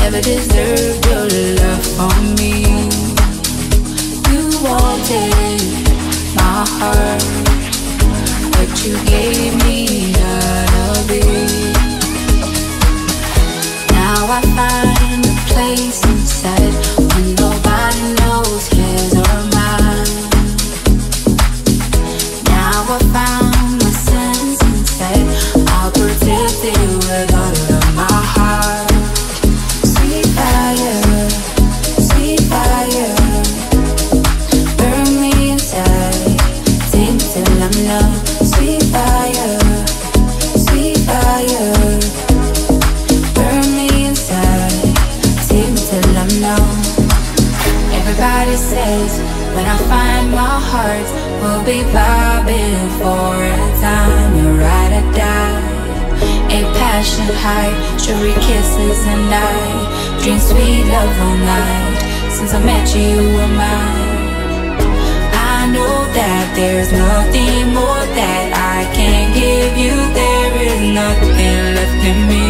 never deserved your love from me. You wanted my heart, but you gave me none of it. Now I find a place inside when nobody knows his or mine. Now I found my sense inside. I'll protect it with all of my heart. Sweet fire, burn me inside. Take me till I'm numb. Sweet fire, burn me inside. Take me till I'm numb. Everybody says when I find my heart, we'll be vibing for a time. You're ride or die. A passion high, strawberry kisses and I drink sweet love all night. Since I met you, you were mine. I know that there's nothing more that I can give you. There is nothing left in me.